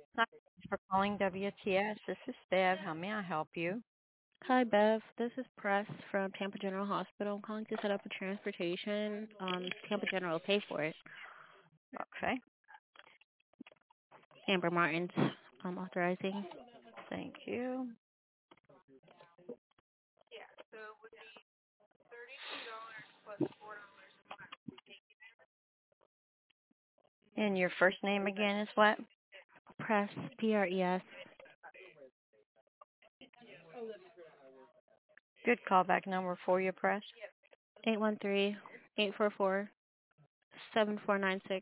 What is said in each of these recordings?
Hi, thanks for calling WTS. This is Bev. How may I help you? Hi, Bev. This is Press from Tampa General Hospital. I'm calling to set up a transportation. Tampa General will pay for it. Okay, Amber Martin's authorizing. thank you. And your first name again is what? Press, PRES, Good callback number for you, press. 813-844-7496.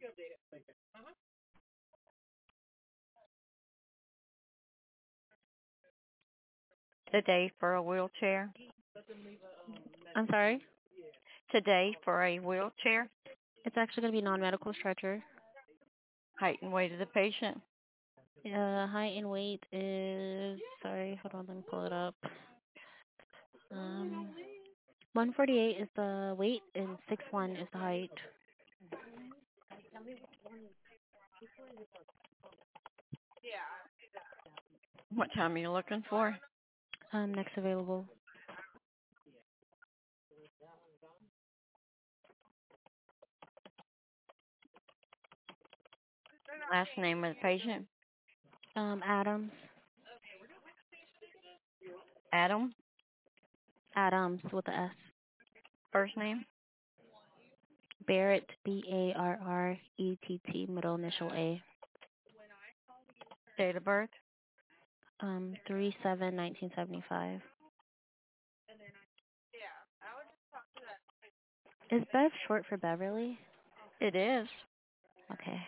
Today for a wheelchair. I'm sorry? Today for a wheelchair. It's actually going to be non-medical stretcher. Height and weight of the patient. Height and weight is, sorry, hold on, let me pull it up. 148 is the weight and 6'1" is the height. What time are you looking for? Next available. Last name of the patient. Adams. Adam. Adams with a S. First name. Barrett, Barrett, middle initial A. Date of birth. 3/7/1975. Is Bev short for Beverly? It is. Okay.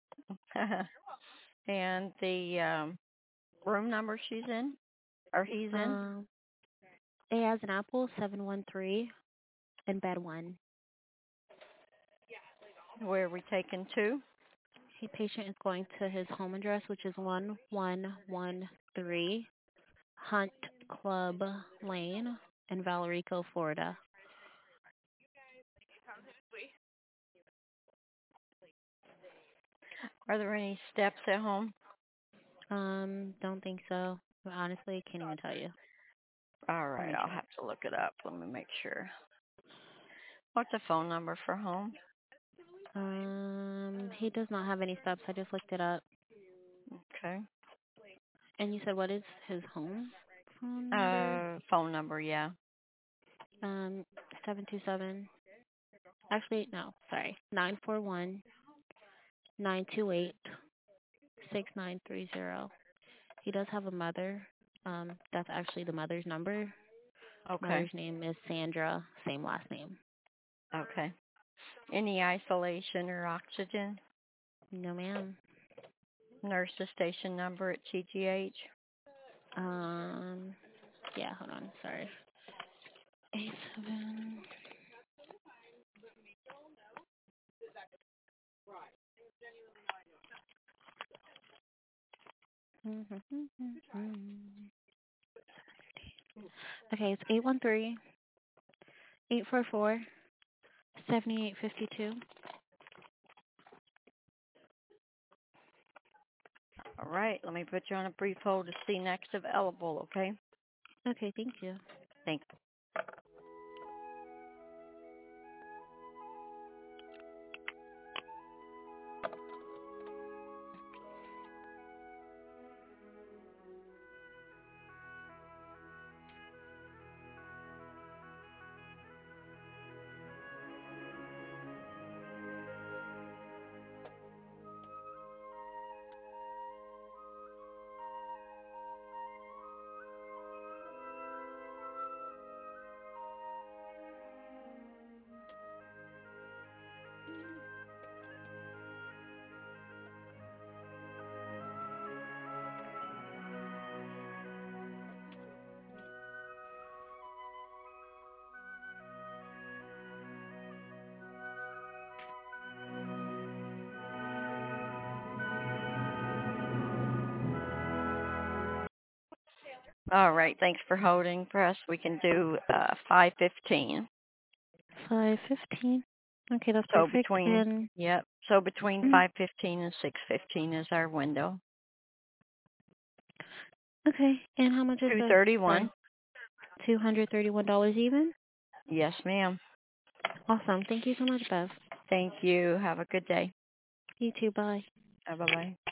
And the room number she's in or he's in. Um, A as an apple, 713, and bed 1. Where are we taking to? The patient is going to his home address, which is 1113 Hunt Club Lane in Valerico, Florida. Are there any steps at home? Don't think so. Honestly, can't even tell you. All Let right, me I'll check. have to look it up. Let me make sure. What's the phone number for home? He does not have any steps. I just looked it up. Okay. And you said what is his home phone number? Phone number, yeah. 727. Actually, no, sorry. 941-928-6930. He does have a mother. That's actually the mother's number. Okay. Mother's name is Sandra, same last name. Okay. Any isolation or oxygen? No, ma'am. Nurse's station number at TGH? Um, yeah, hold on, sorry. 87. Okay, it's 813-844-7852. All right, let me put you on a brief hold to see next available, okay? Okay, thank you. Thank All right, thanks for holding, press. We can do 5:15. 5:15. Okay, that's So perfect. And between mm, 5:15 and 6:15 is our window. Okay. And how much is the $231. $231 even? Yes, ma'am. Awesome. Thank you so much, Bev. Thank you. Have a good day. You too. Bye. Bye-bye.